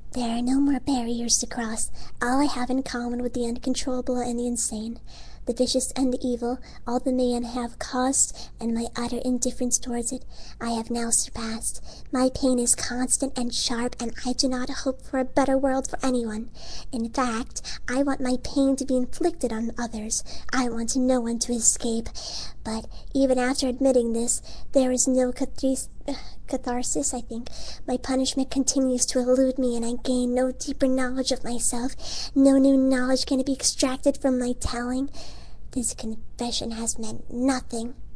There are no more barriers to cross. All I have in common with the uncontrollable and the insane, the vicious and the evil, all the man have caused, and my utter indifference towards it, I have now surpassed. My pain is constant and sharp, and I do not hope for a better world for anyone. In fact, I want my pain to be inflicted on others. I want no one to escape. But even after admitting this, there is no catharsis, I think. My punishment continues to elude me, and I gain no deeper knowledge of myself. No new knowledge can be extracted from my telling. This confession has meant nothing.